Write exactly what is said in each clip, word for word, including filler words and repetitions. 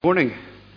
Morning.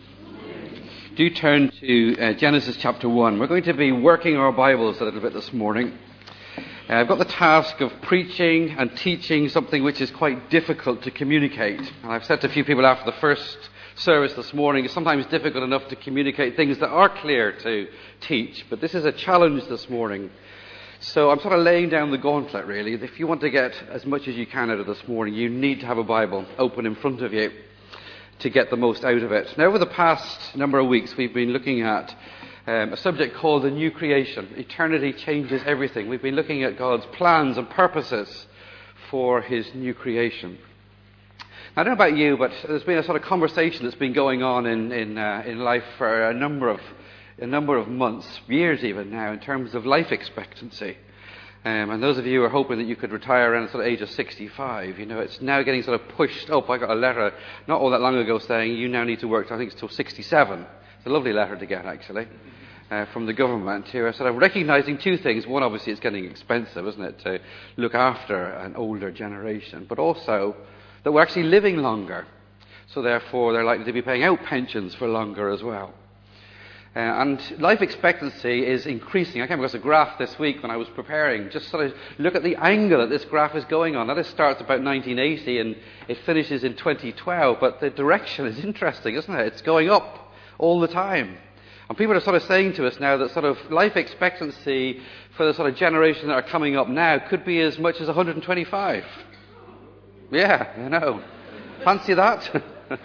Do turn to uh, Genesis chapter one. We're going to be working our Bibles a little bit this morning. Uh, I've got the task of preaching and teaching something which is quite difficult to communicate. And I've said to a few people after the first service this morning, it's sometimes difficult enough to communicate things that are clear to teach. But this is a challenge this morning. So I'm sort of laying down the gauntlet, really. If you want to get as much as you can out of this morning, you need to have a Bible open in front of you to get the most out of it. Now, over the past number of weeks, we've been looking at um, a subject called the new creation. Eternity changes everything. We've been looking at God's plans and purposes for his new creation. Now, I don't know about you, but there's been a sort of conversation that's been going on in in, uh, in life for a number of a number of months, years even now, in terms of life expectancy. Um, and those of you who are hoping that you could retire around the sort of age of sixty-five, you know, it's now getting sort of pushed up. I got a letter not all that long ago saying you now need to work, I think it's till sixty-seven. It's a lovely letter to get, actually, uh, from the government here. Sort of recognising two things. One, obviously, it's getting expensive, isn't it, to look after an older generation. But also that we're actually living longer. So therefore, they're likely to be paying out pensions for longer as well. Uh, and life expectancy is increasing. I came across a graph this week when I was preparing. Just sort of look at the angle that this graph is going on. Now, this starts about nineteen eighty and it finishes in twenty twelve, but the direction is interesting, isn't it? It's going up all the time. And people are sort of saying to us now that sort of life expectancy for the sort of generation that are coming up now could be as much as one hundred twenty-five. Yeah, I know. Fancy that?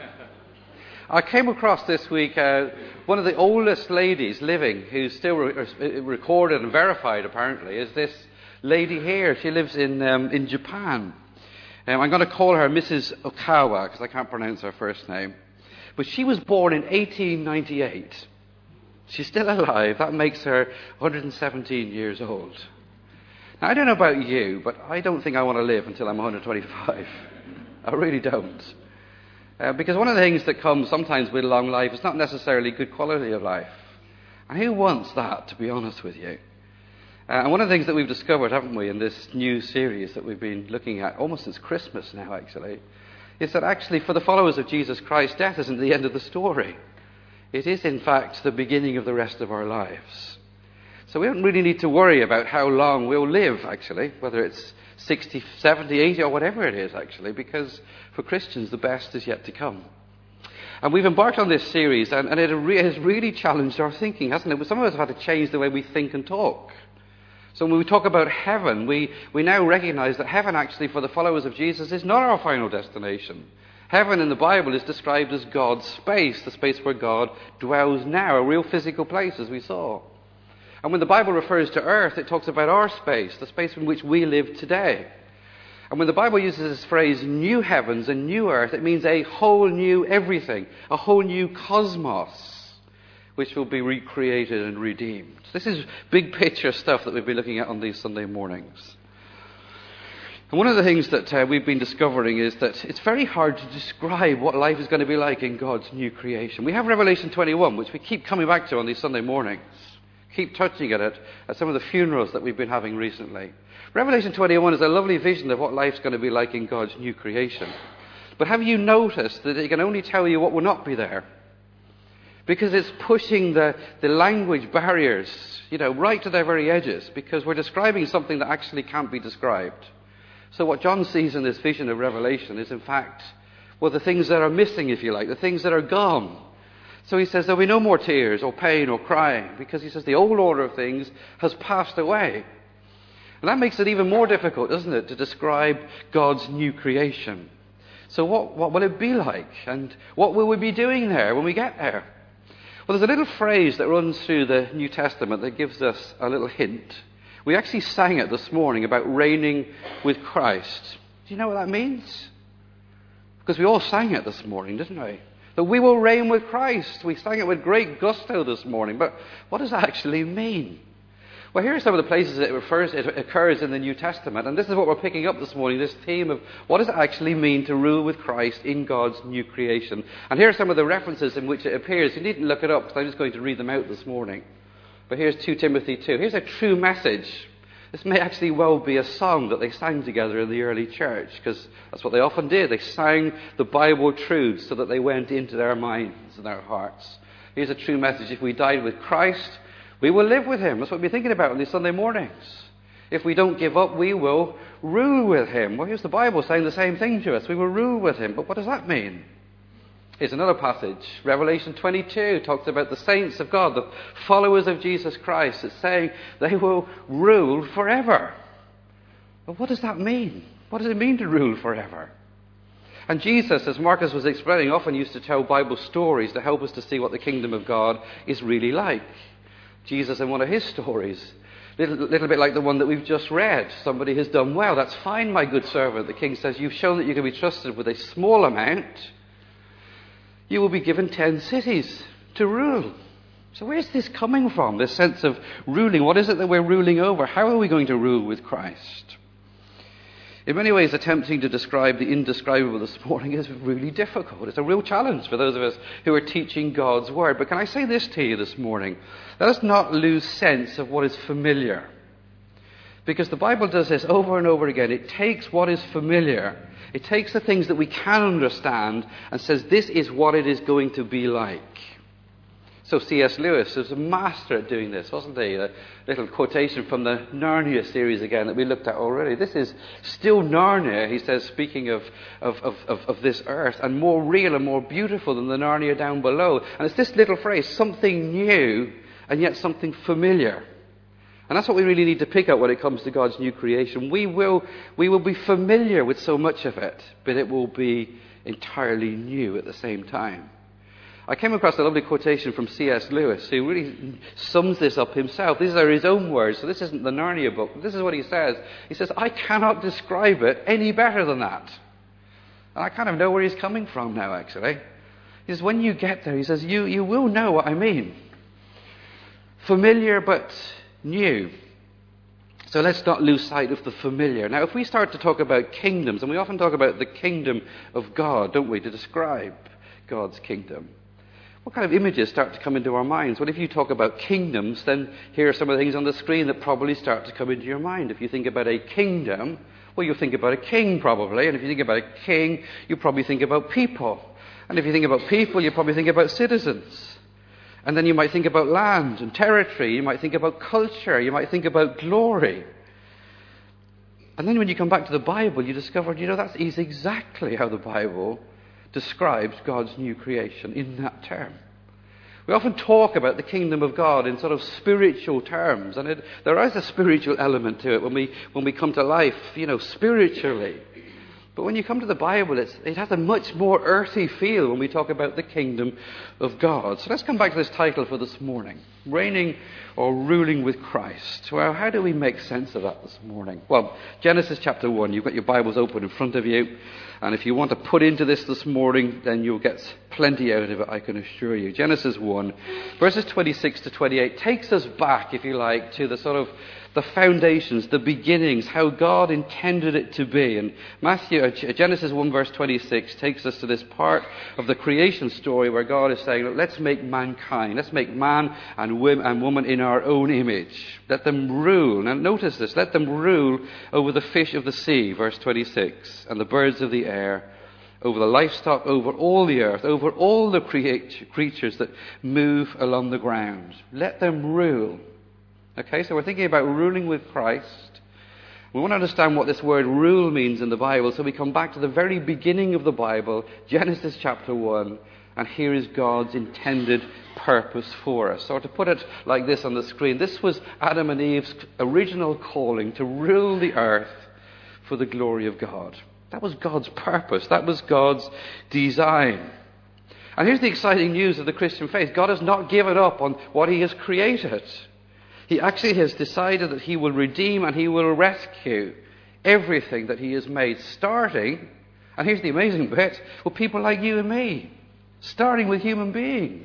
I came across this week uh, one of the oldest ladies living, who's still re- recorded and verified apparently, is this lady here. She lives in um, in Japan. Um, I'm going to call her Missus Okawa because I can't pronounce her first name. But she was born in eighteen ninety-eight. She's still alive. That makes her one hundred seventeen years old. Now, I don't know about you, but I don't think I want to live until I'm one hundred twenty-five. I really don't. Uh, because one of the things that comes sometimes with long life is not necessarily good quality of life. And who wants that, to be honest with you? Uh, and one of the things that we've discovered, haven't we, in this new series that we've been looking at, almost since Christmas now, actually, is that actually for the followers of Jesus Christ, death isn't the end of the story. It is, in fact, the beginning of the rest of our lives. So we don't really need to worry about how long we'll live, actually, whether it's sixty, seventy, eighty, or whatever it is, actually, because for Christians, the best is yet to come. And we've embarked on this series, and, and it has really challenged our thinking, hasn't it? Some of us have had to change the way we think and talk. So when we talk about heaven, we, we now recognize that heaven, actually, for the followers of Jesus, is not our final destination. Heaven in the Bible is described as God's space, the space where God dwells now, a real physical place, as we saw. And when the Bible refers to earth, it talks about our space, the space in which we live today. And when the Bible uses this phrase, new heavens and new earth, it means a whole new everything, a whole new cosmos, which will be recreated and redeemed. This is big picture stuff that we've been looking at on these Sunday mornings. And one of the things that uh, we've been discovering is that it's very hard to describe what life is going to be like in God's new creation. We have Revelation twenty-one, which we keep coming back to on these Sunday mornings. Keep touching at it at some of the funerals that we've been having recently. Revelation twenty-one is a lovely vision of what life's going to be like in God's new creation. But have you noticed that it can only tell you what will not be there? Because it's pushing the, the language barriers, you know, right to their very edges, because we're describing something that actually can't be described. So what John sees in this vision of Revelation is, in fact, well, the things that are missing, if you like, the things that are gone. So he says there'll be no more tears or pain or crying, because he says the old order of things has passed away. And that makes it even more difficult, doesn't it, to describe God's new creation. So what, what will it be like? And what will we be doing there when we get there? Well, there's a little phrase that runs through the New Testament that gives us a little hint. We actually sang it this morning about reigning with Christ. Do you know what that means? Because we all sang it this morning, didn't we? That we will reign with Christ. We sang it with great gusto this morning. But what does that actually mean? Well, here are some of the places it refers, it occurs in the New Testament. And this is what we're picking up this morning, this theme of what does it actually mean to rule with Christ in God's new creation. And here are some of the references in which it appears. You needn't look it up because I'm just going to read them out this morning. But here's Second Timothy two. Here's a true message This may actually well be a song that they sang together in the early church, because that's what they often did. They sang the Bible truths so that they went into their minds and their hearts. Here's a true message. If we died with Christ, we will live with him. That's what we're thinking about on these Sunday mornings. If we don't give up, we will rule with him. Well, here's the Bible saying the same thing to us. We will rule with him. But what does that mean? Here's another passage. Revelation twenty-two talks about the saints of God, the followers of Jesus Christ. It's saying they will rule forever. But what does that mean? What does it mean to rule forever? And Jesus, as Marcus was explaining, often used to tell Bible stories to help us to see what the kingdom of God is really like. Jesus, in one of his stories, a little, little bit like the one that we've just read. Somebody has done well. That's fine, my good servant. The king says, you've shown that you can be trusted with a small amount. You will be given ten cities to rule. So where's this coming from, this sense of ruling? What is it that we're ruling over? How are we going to rule with Christ? In many ways, attempting to describe the indescribable this morning is really difficult. It's a real challenge for those of us who are teaching God's word. But can I say this to you this morning? Let us not lose sense of what is familiar. Because the Bible does this over and over again. It takes what is familiar. It takes the things that we can understand and says this is what it is going to be like. So C S Lewis was a master at doing this, wasn't he? A little quotation from the Narnia series again that we looked at already. This is still Narnia, he says, speaking of, of, of, of, of this earth, and more real and more beautiful than the Narnia down below. And it's this little phrase, something new and yet something familiar. And that's what we really need to pick up when it comes to God's new creation. We will, we will be familiar with so much of it, but it will be entirely new at the same time. I came across a lovely quotation from C S Lewis, who really sums this up himself. These are his own words, so this isn't the Narnia book. This is what he says. He says, I cannot describe it any better than that. And I kind of know where he's coming from now, actually. He says, when you get there, he says, you, you will know what I mean. Familiar, but new. So let's not lose sight of the familiar. Now, if we start to talk about kingdoms, and we often talk about the kingdom of God, don't we, to describe God's kingdom, what kind of images start to come into our minds? Well, if you talk about kingdoms, then here are some of the things on the screen that probably start to come into your mind. If you think about a kingdom, well, you'll think about a king probably. And if you think about a king, you probably think about people. And if you think about people, you probably think about citizens. And then you might think about land and territory. You might think about culture. You might think about glory. And then when you come back to the Bible, you discover, you know, that is exactly how the Bible describes God's new creation in that term. We often talk about the kingdom of God in sort of spiritual terms. And it, there is a spiritual element to it when we, when we come to life, you know, spiritually. But when you come to the Bible, it's, it has a much more earthy feel when we talk about the kingdom of God. So let's come back to this title for this morning. Reigning or ruling with Christ. Well, how do we make sense of that this morning? Well, Genesis chapter one, you've got your Bibles open in front of you. And if you want to put into this this morning, then you'll get plenty out of it, I can assure you. Genesis one, verses twenty-six to twenty-eight takes us back, if you like, to the sort of the foundations, the beginnings, how God intended it to be. And Matthew, uh, Genesis one verse twenty-six takes us to this part of the creation story where God is saying, look, let's make mankind, let's make man and women and woman in our own image. Let them rule. Now notice this, let them rule over the fish of the sea, verse twenty-six, and the birds of the air, over the livestock, over all the earth, over all the create, creatures that move along the ground. Let them rule. Okay, so we're thinking about ruling with Christ. We want to understand what this word rule means in the Bible, so we come back to the very beginning of the Bible, Genesis chapter one, and here is God's intended purpose for us. Or to put it like this on the screen, this was Adam and Eve's original calling, to rule the earth for the glory of God. That was God's purpose. That was God's design. And here's the exciting news of the Christian faith. God has not given up on what he has created. He actually has decided that he will redeem and he will rescue everything that he has made, starting, and here's the amazing bit, with people like you and me, starting with human beings.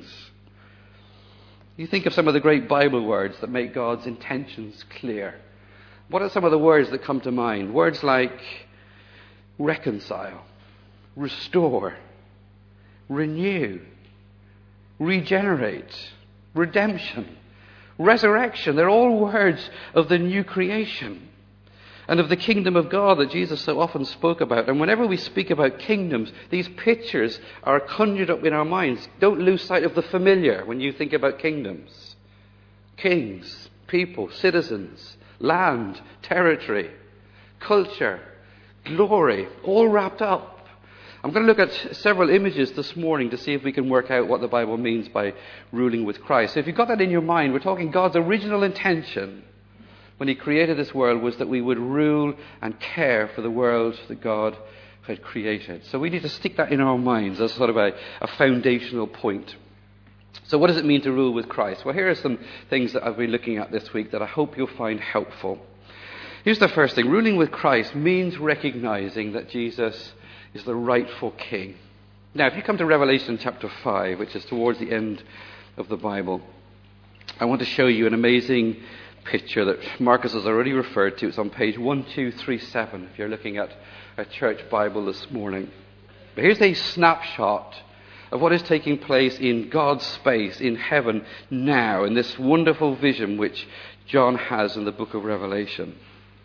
You think of some of the great Bible words that make God's intentions clear. What are some of the words that come to mind? Words like reconcile, restore, renew, regenerate, redemption, resurrection. They're all words of the new creation and of the kingdom of God that Jesus so often spoke about. And whenever we speak about kingdoms, these pictures are conjured up in our minds. Don't lose sight of the familiar when you think about kingdoms. Kings, people, citizens, land, territory, culture, glory, all wrapped up. I'm going to look at several images this morning to see if we can work out what the Bible means by ruling with Christ. So if you've got that in your mind, we're talking God's original intention when he created this world was that we would rule and care for the world that God had created. So we need to stick that in our minds as sort of a, a foundational point. So what does it mean to rule with Christ? Well, here are some things that I've been looking at this week that I hope you'll find helpful. Here's the first thing. Ruling with Christ means recognizing that Jesus is the rightful king. Now, if you come to Revelation chapter five, which is towards the end of the Bible, I want to show you an amazing picture that Marcus has already referred to. It's on page one two three seven if you're looking at a church Bible this morning. But here's a snapshot of what is taking place in God's space, in heaven now, in this wonderful vision which John has in the book of Revelation,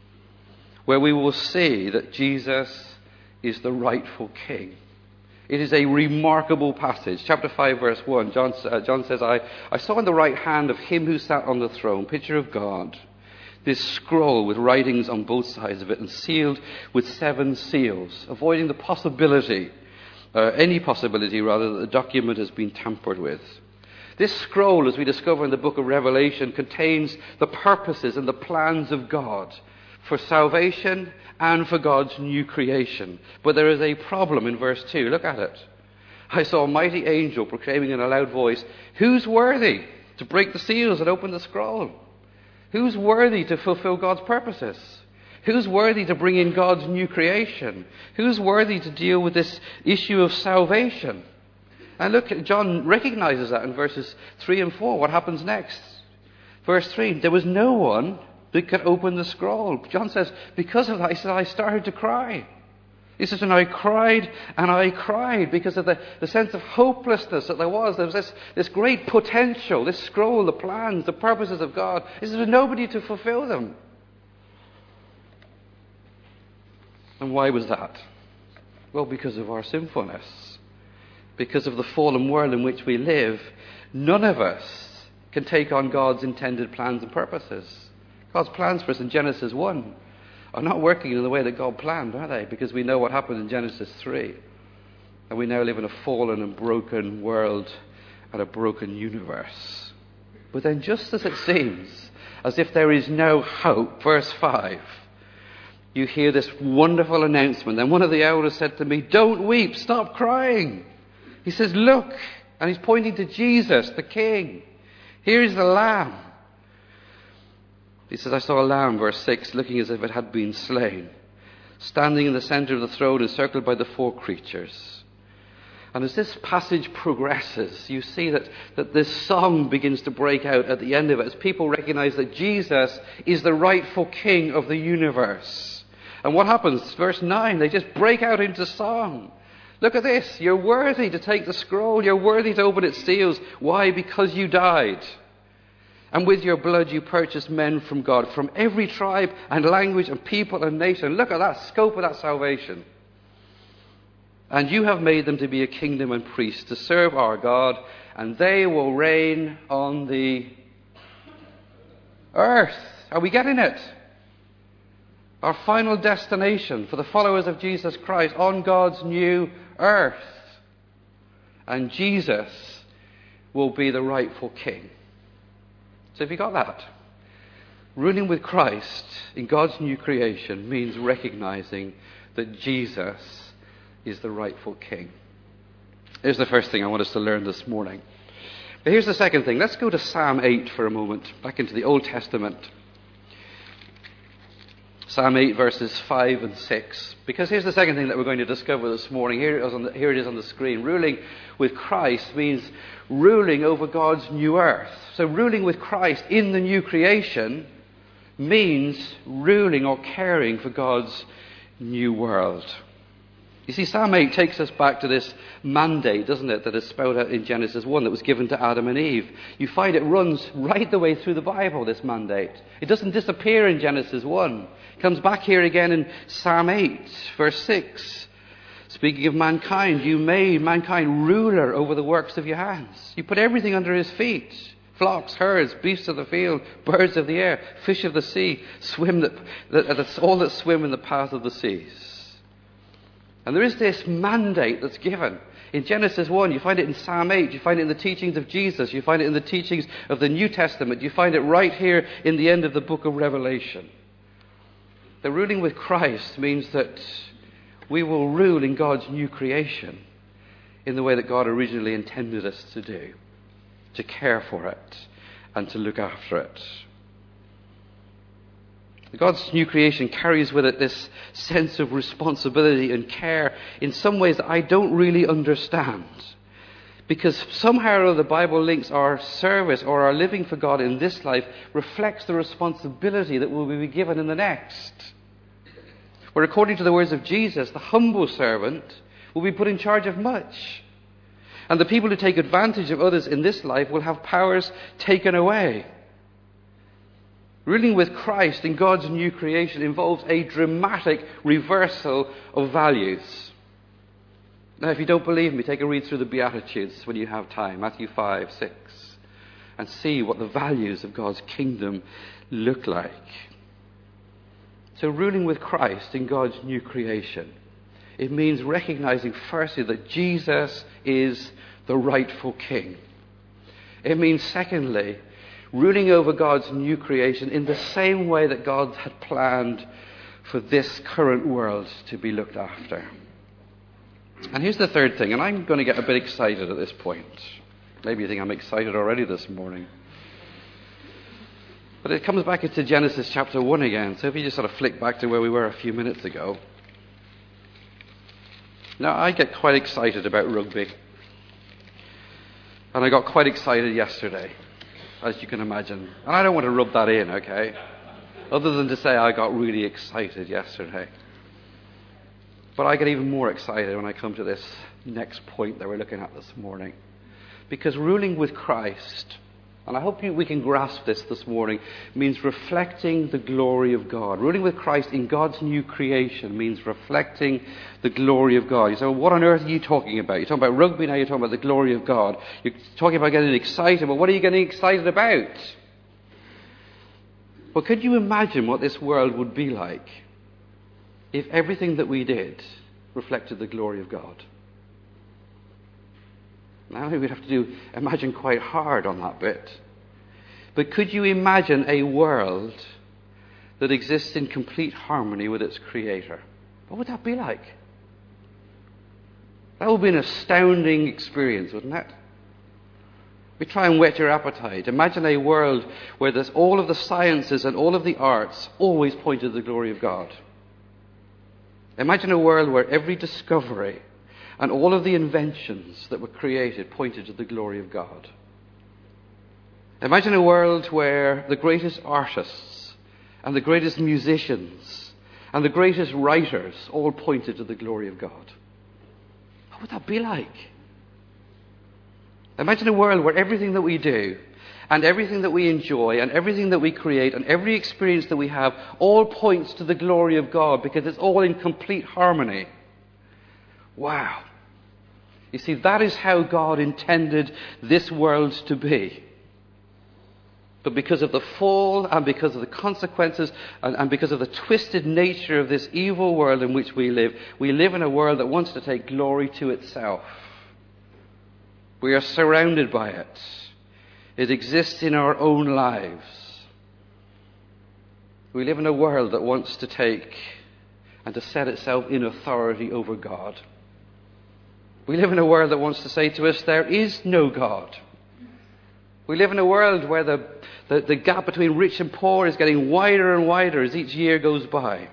where we will see that Jesus is the rightful king. It is a remarkable passage. Chapter five, verse one, John, uh, John says, I, I saw in the right hand of him who sat on the throne, picture of God, this scroll with writings on both sides of it and sealed with seven seals, avoiding the possibility, uh, any possibility rather, that the document has been tampered with. This scroll, as we discover in the book of Revelation, contains the purposes and the plans of God for salvation and for God's new creation. But there is a problem in verse two. Look at it. I saw a mighty angel proclaiming in a loud voice, who's worthy to break the seals and open the scroll? Who's worthy to fulfill God's purposes? Who's worthy to bring in God's new creation? Who's worthy to deal with this issue of salvation? And look, John recognizes that in verses three and four. What happens next? Verse three, there was no one that could open the scroll. John says, because of that, he says, I started to cry. He says, and I cried and I cried because of the, the sense of hopelessness that there was. There was this, this great potential, this scroll, the plans, the purposes of God. He says, there's nobody to fulfill them. And why was that? Well, because of our sinfulness. Because of the fallen world in which we live, none of us can take on God's intended plans and purposes. God's plans for us in Genesis one are not working in the way that God planned, are they? Because we know what happened in Genesis three. And we now live in a fallen and broken world and a broken universe. But then just as it seems as if there is no hope, verse five, you hear this wonderful announcement. And one of the elders said to me, don't weep, stop crying. He says, look, and he's pointing to Jesus, the King. Here is the Lamb. He says, I saw a lamb, verse six, looking as if it had been slain, standing in the center of the throne, encircled by the four creatures. And as this passage progresses, you see that, that this song begins to break out at the end of it, as people recognize that Jesus is the rightful king of the universe. And what happens? Verse nine, they just break out into song. Look at this. You're worthy to take the scroll. You're worthy to open its seals. Why? Because you died. And with your blood you purchased men from God, from every tribe and language and people and nation. Look at that scope of that salvation. And you have made them to be a kingdom and priests to serve our God, and they will reign on the earth. Are we getting it? Our final destination for the followers of Jesus Christ on God's new earth. And Jesus will be the rightful king. So have you got that? Ruling with Christ in God's new creation means recognizing that Jesus is the rightful king. Here's the first thing I want us to learn this morning. But here's the second thing. Let's go to Psalm eight for a moment, back into the Old Testament. Psalm eight, verses five and six. Because here's the second thing that we're going to discover this morning. Here it is on the, here it is on the screen. Ruling with Christ means ruling over God's new earth. So ruling with Christ in the new creation means ruling or caring for God's new world. You see, Psalm eight takes us back to this mandate, doesn't it, that is spelled out in Genesis one that was given to Adam and Eve. You find it runs right the way through the Bible, this mandate. It doesn't disappear in Genesis one. It comes back here again in Psalm eight, verse six. Speaking of mankind, you made mankind ruler over the works of your hands. You put everything under his feet. Flocks, herds, beasts of the field, birds of the air, fish of the sea, swim that, that, that's all that swim in the path of the seas. And there is this mandate that's given. In Genesis one, you find it in Psalm eight, you find it in the teachings of Jesus, you find it in the teachings of the New Testament, you find it right here in the end of the book of Revelation. The ruling with Christ means that we will rule in God's new creation in the way that God originally intended us to do, to care for it and to look after it. God's new creation carries with it this sense of responsibility and care in some ways that I don't really understand. Because somehow or other the Bible links our service or our living for God in this life reflects the responsibility that will be given in the next. Where according to the words of Jesus, the humble servant will be put in charge of much. And the people who take advantage of others in this life will have powers taken away. Ruling with Christ in God's new creation involves a dramatic reversal of values. Now, if you don't believe me, take a read through the Beatitudes when you have time, Matthew five, six, and see what the values of God's kingdom look like. So ruling with Christ in God's new creation, it means recognizing firstly that Jesus is the rightful king. It means secondly, ruling over God's new creation in the same way that God had planned for this current world to be looked after. And here's the third thing, and I'm going to get a bit excited at this point. Maybe you think I'm excited already this morning. But it comes back into Genesis chapter one again. So if you just sort of flick back to where we were a few minutes ago. Now, I get quite excited about rugby. And I got quite excited yesterday, as you can imagine. And I don't want to rub that in, okay? Other than to say I got really excited yesterday. But I get even more excited when I come to this next point that we're looking at this morning. Because ruling with Christ, and I hope you, we can grasp this this morning, means reflecting the glory of God. Ruling with Christ in God's new creation means reflecting the glory of God. You say, well, what on earth are you talking about? You're talking about rugby, now you're talking about the glory of God. You're talking about getting excited, but what are you getting excited about? Well, could you imagine what this world would be like if everything that we did reflected the glory of God? Now we'd have to do, imagine quite hard on that bit. But could you imagine a world that exists in complete harmony with its creator? What would that be like? That would be an astounding experience, wouldn't it? We try and whet your appetite. Imagine a world where there's all of the sciences and all of the arts always point to the glory of God. Imagine a world where every discovery and all of the inventions that were created pointed to the glory of God. Imagine a world where the greatest artists and the greatest musicians and the greatest writers all pointed to the glory of God. What would that be like? Imagine a world where everything that we do and everything that we enjoy and everything that we create and every experience that we have all points to the glory of God because it's all in complete harmony. Wow. You see, that is how God intended this world to be. But because of the fall and because of the consequences and, and because of the twisted nature of this evil world in which we live, we live in a world that wants to take glory to itself. We are surrounded by it. It exists in our own lives. We live in a world that wants to take and to set itself in authority over God. We live in a world that wants to say to us, there is no God. We live in a world where the, the, the gap between rich and poor is getting wider and wider as each year goes by.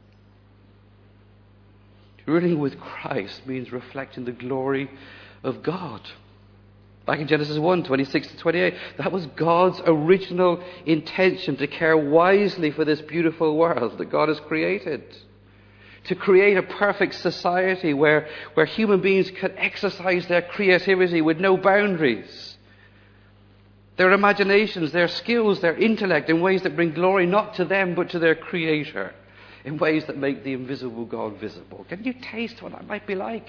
Ruling with Christ means reflecting the glory of God. Back in Genesis one, twenty-six to twenty-eight, that was God's original intention, to care wisely for this beautiful world that God has created. to create a perfect society where, where human beings could exercise their creativity with no boundaries. Their imaginations, their skills, their intellect in ways that bring glory not to them but to their Creator, in ways that make the invisible God visible. Can you taste what that might be like?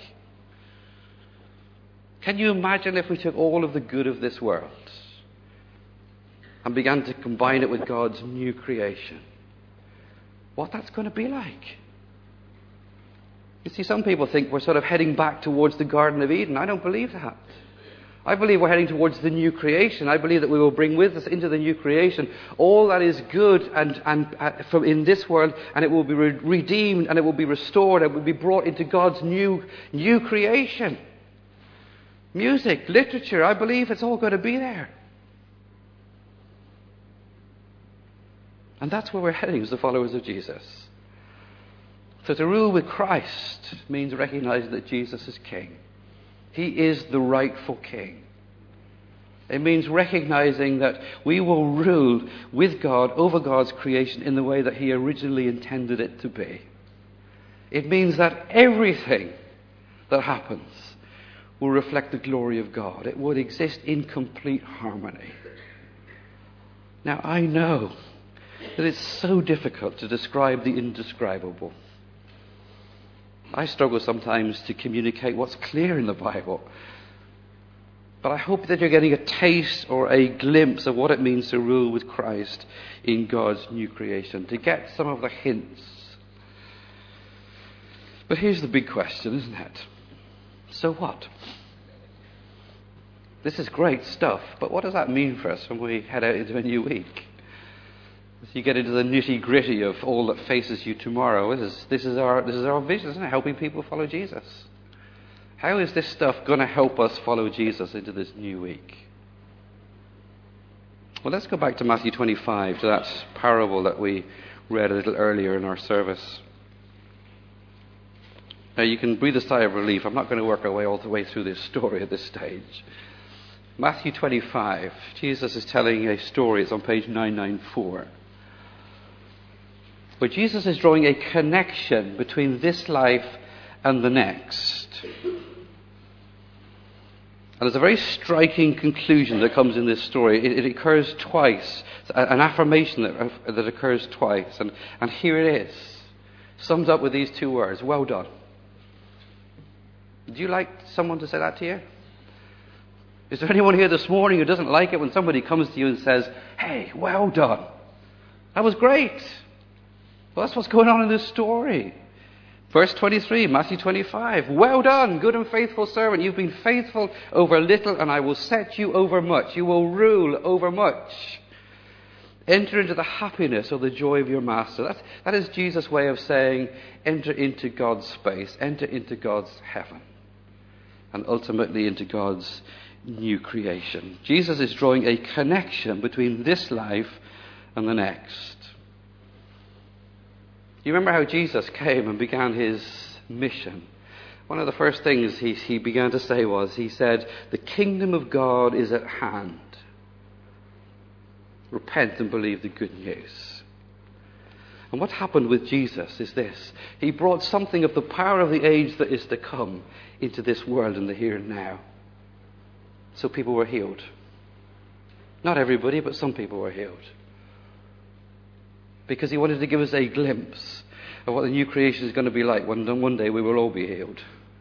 Can you imagine if we took all of the good of this world and began to combine it with God's new creation? What that's going to be like? You see, some people think we're sort of heading back towards the Garden of Eden. I don't believe that. I believe we're heading towards the new creation. I believe that we will bring with us into the new creation all that is good and, and uh, from in this world, and it will be re- redeemed, and it will be restored, and it will be brought into God's new new creation. Music, literature, I believe it's all going to be there. And that's where we're heading as the followers of Jesus. So to rule with Christ means recognizing that Jesus is King. He is the rightful King. It means recognizing that we will rule with God over God's creation in the way that He originally intended it to be. It means that everything that happens will reflect the glory of God. It would exist in complete harmony. Now, I know that it's so difficult to describe the indescribable. I struggle sometimes to communicate what's clear in the Bible. But I hope that you're getting a taste or a glimpse of what it means to rule with Christ in God's new creation, to get some of the hints. But here's the big question, isn't it? So what? This is great stuff, but what does that mean for us when we head out into a new week? As you get into the nitty-gritty of all that faces you tomorrow, this is, this is our this is our vision, isn't it? Helping people follow Jesus. How is this stuff going to help us follow Jesus into this new week? Well, let's go back to Matthew twenty-five, to that parable that we read a little earlier in our service. Now, you can breathe a sigh of relief. I'm not going to work our way all the way through this story at this stage. Matthew twenty-five, Jesus is telling a story. It's on page nine ninety-four. Where Jesus is drawing a connection between this life and the next. And there's a very striking conclusion that comes in this story. It, it occurs twice, an affirmation that, that occurs twice. And, and here it is, sums up with these two words: well done. Would you like someone to say that to you? Is there anyone here this morning who doesn't like it when somebody comes to you and says, hey, well done? That was great. Well, that's what's going on in this story. Verse twenty-three, Matthew twenty-five. Well done, good and faithful servant. You've been faithful over little, and I will set you over much. You will rule over much. Enter into the happiness or the joy of your master. That's, that is Jesus' way of saying, enter into God's space. Enter into God's heaven. And ultimately into God's new creation. Jesus is drawing a connection between this life and the next. You remember how Jesus came and began his mission? One of the first things he, he began to say was, he said, the kingdom of God is at hand. Repent and believe the good news. And what happened with Jesus is this. He brought something of the power of the age that is to come into this world in the here and now. So people were healed. Not everybody, but some people were healed. Because he wanted to give us a glimpse of what the new creation is going to be like. One, one day we will all be healed.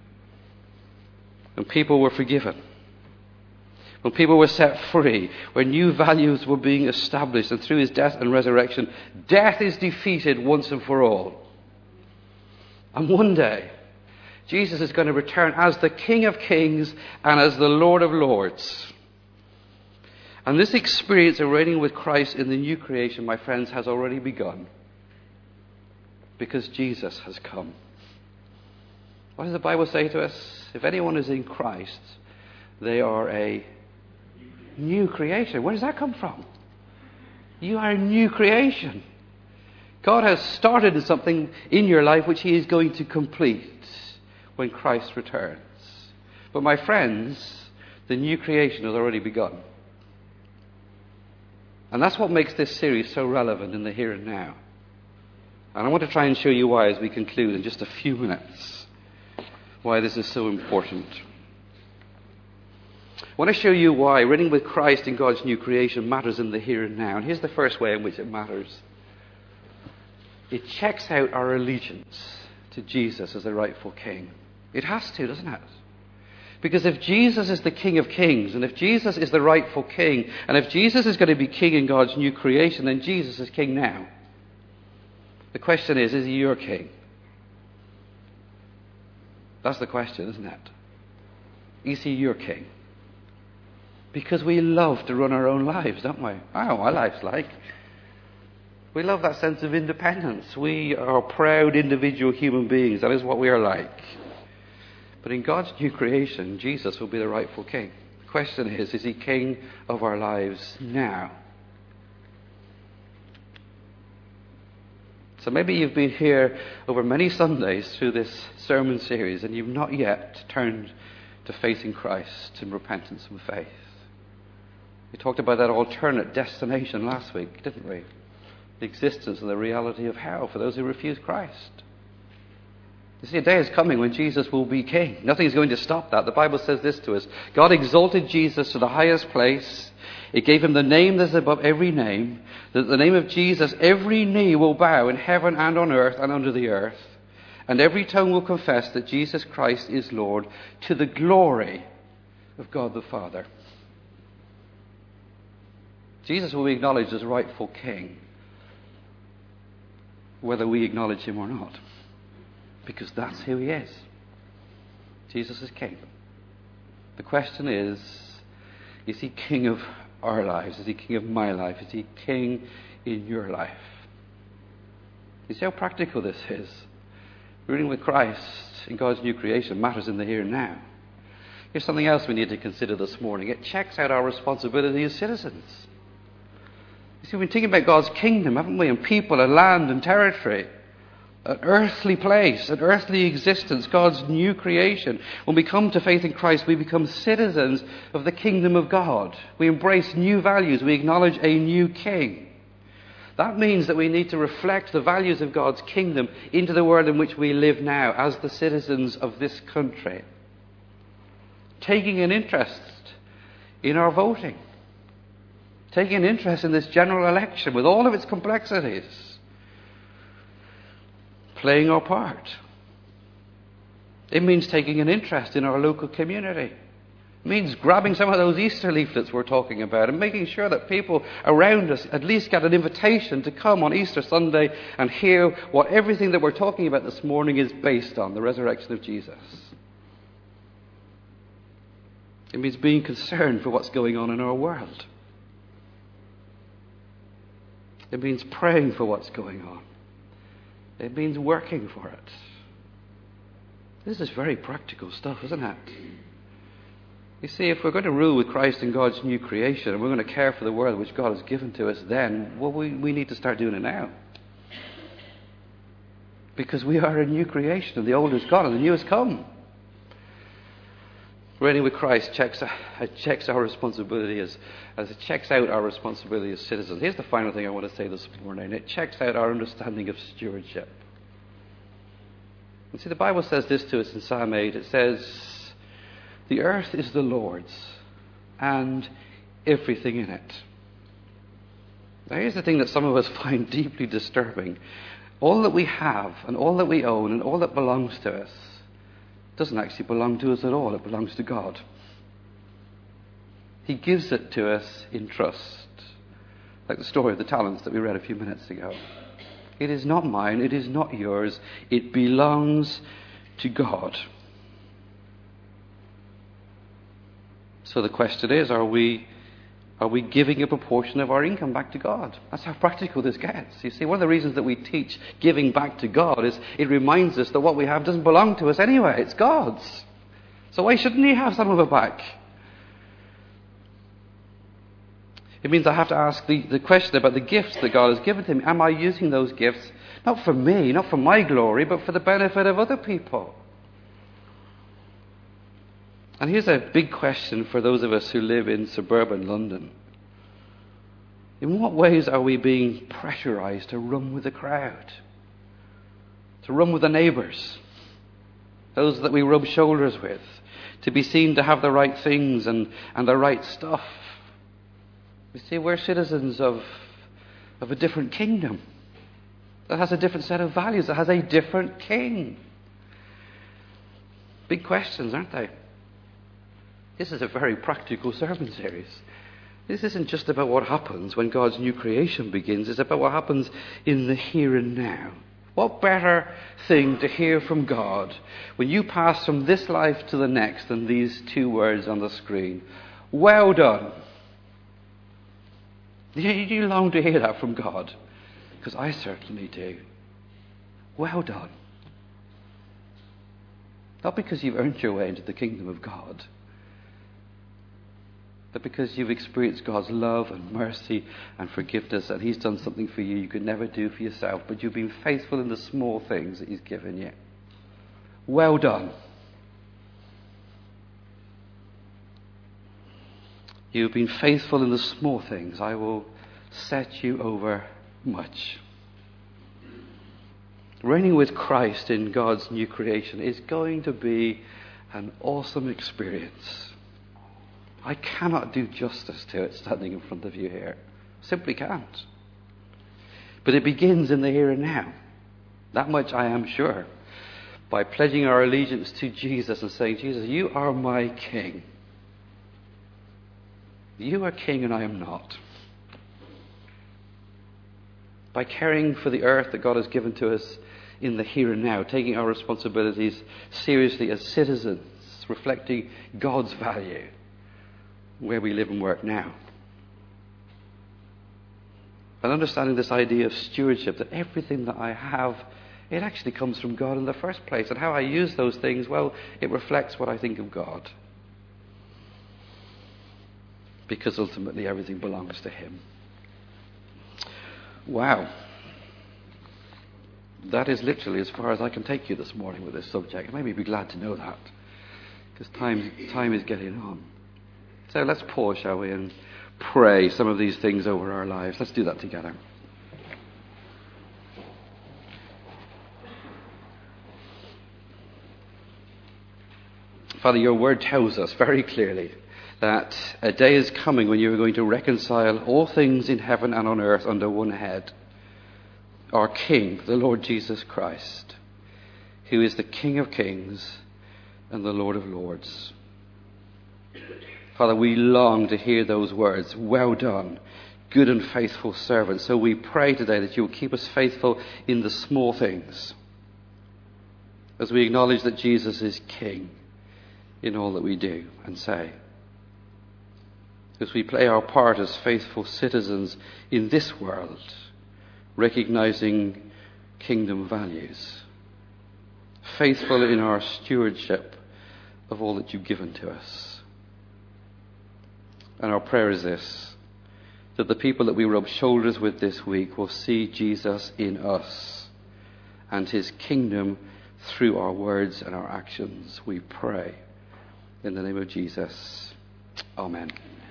And people were forgiven. When people were set free, when new values were being established, and through his death and resurrection, death is defeated once and for all. And one day, Jesus is going to return as the King of Kings and as the Lord of Lords. And this experience of reigning with Christ in the new creation, my friends, has already begun. Because Jesus has come. What does the Bible say to us? If anyone is in Christ, they are a new creation. Where does that come from? You are a new creation. God has started something in your life which he is going to complete when Christ returns. But my friends, the new creation has already begun. And that's what makes this series so relevant in the here and now. And I want to try and show you why as we conclude in just a few minutes, why this is so important. I want to show you why reigning with Christ in God's new creation matters in the here and now. And here's the first way in which it matters. It checks out our allegiance to Jesus as the rightful King. It has to, doesn't it? Because if Jesus is the King of Kings, and if Jesus is the rightful King, and if Jesus is going to be King in God's new creation, then Jesus is King now. The question is, is he your King? That's the question, isn't it? Is he your King? Because we love to run our own lives, don't we? I know what my life's like. We love that sense of independence. We are proud individual human beings. That is what we are like. But in God's new creation, Jesus will be the rightful King. The question is, is he King of our lives now? So maybe you've been here over many Sundays through this sermon series and you've not yet turned to faith in Christ in repentance and faith. We talked about that alternate destination last week, didn't we? The existence and the reality of hell for those who refuse Christ. You see, a day is coming when Jesus will be King. Nothing is going to stop that. The Bible says this to us. God exalted Jesus to the highest place. It gave him the name that is above every name, that at the name of Jesus every knee will bow in heaven and on earth and under the earth, and every tongue will confess that Jesus Christ is Lord, to the glory of God the Father. Jesus will be acknowledged as rightful King, whether we acknowledge him or not, because that's who he is. Jesus is King. The question is, is he King of our lives? Is he King of my life? Is he King in your life? You see how practical this is? Ruling with Christ in God's new creation matters in the here and now. Here's something else we need to consider this morning. It checks out our responsibility as citizens. You see, we've been thinking about God's kingdom, haven't we? And people and land and territory. An earthly place, an earthly existence, God's new creation. When we come to faith in Christ, we become citizens of the kingdom of God. We embrace new values. We acknowledge a new King. That means that we need to reflect the values of God's kingdom into the world in which we live now as the citizens of this country. Taking an interest in our voting. Taking an interest in this general election with all of its complexities. Playing our part. It means taking an interest in our local community. It means grabbing some of those Easter leaflets we're talking about and making sure that people around us at least get an invitation to come on Easter Sunday and hear what everything that we're talking about this morning is based on, the resurrection of Jesus. It means being concerned for what's going on in our world. It means praying for what's going on. It means working for it. This is very practical stuff, isn't it? You see, if we're going to rule with Christ in God's new creation and we're going to care for the world which God has given to us then, well, we, we need to start doing it now. Because we are a new creation and the old is gone and the new has come. Reigning with Christ checks, uh, checks our responsibility as, as it checks out our responsibility as citizens. Here's the final thing I want to say this morning. It checks out our understanding of stewardship. And see, the Bible says this to us in Psalm eight. It says, the earth is the Lord's and everything in it. Now here's the thing that some of us find deeply disturbing. All that we have and all that we own and all that belongs to us doesn't actually belong to us at all. It belongs to God. He gives it to us in trust. Like the story of the talents that we read a few minutes ago. It is not mine. It is not yours. It belongs to God. So the question is, are we Are we giving a proportion of our income back to God? That's how practical this gets. You see, one of the reasons that we teach giving back to God is it reminds us that what we have doesn't belong to us anyway. It's God's. So why shouldn't He have some of it back? It means I have to ask the, the question about the gifts that God has given to me. Am I using those gifts not for me, not for my glory, but for the benefit of other people? And here's a big question for those of us who live in suburban London. In what ways are we being pressurized to run with the crowd? to run with the neighbours, those that we rub shoulders with, to be seen to have the right things and, and the right stuff. You see, we're citizens of, of a different kingdom that has a different set of values, that has a different king. Big questions, aren't they? This is a very practical sermon series. This isn't just about what happens when God's new creation begins. It's about what happens in the here and now. What better thing to hear from God when you pass from this life to the next than these two words on the screen? Well done. Do you long to hear that from God? Because I certainly do. Well done. Not because you've earned your way into the kingdom of God, but because you've experienced God's love and mercy and forgiveness, and He's done something for you you could never do for yourself, but you've been faithful in the small things that He's given you. Well done. You've been faithful in the small things. I will set you over much. Reigning with Christ in God's new creation is going to be an awesome experience. I cannot do justice to it standing in front of you here. Simply can't. But it begins in the here and now. That much I am sure. By pledging our allegiance to Jesus and saying, Jesus, you are my king. You are king and I am not. By caring for the earth that God has given to us in the here and now, taking our responsibilities seriously as citizens, reflecting God's value where we live and work now. And understanding this idea of stewardship, that everything that I have, it actually comes from God in the first place. And how I use those things, well, it reflects what I think of God. Because ultimately everything belongs to Him. Wow. That is literally as far as I can take you this morning with this subject. Maybe you'd be glad to know that, because time, time is getting on. So let's pause, shall we, and pray some of these things over our lives. Let's do that together. Father, your word tells us very clearly that a day is coming when you are going to reconcile all things in heaven and on earth under one head. Our King, the Lord Jesus Christ, who is the King of kings and the Lord of lords. Father, we long to hear those words, well done, good and faithful servant. So we pray today that you will keep us faithful in the small things, as we acknowledge that Jesus is King in all that we do and say. As we play our part as faithful citizens in this world, recognizing kingdom values, faithful in our stewardship of all that you've given to us. And our prayer is this, that the people that we rub shoulders with this week will see Jesus in us and His kingdom through our words and our actions. We pray in the name of Jesus. Amen.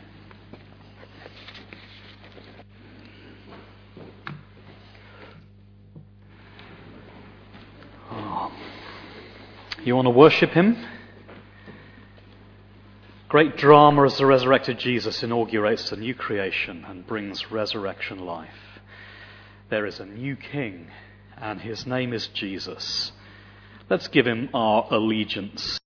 You want to worship Him? Great drama as the resurrected Jesus inaugurates a new creation and brings resurrection life. There is a new King, and His name is Jesus. Let's give Him our allegiance.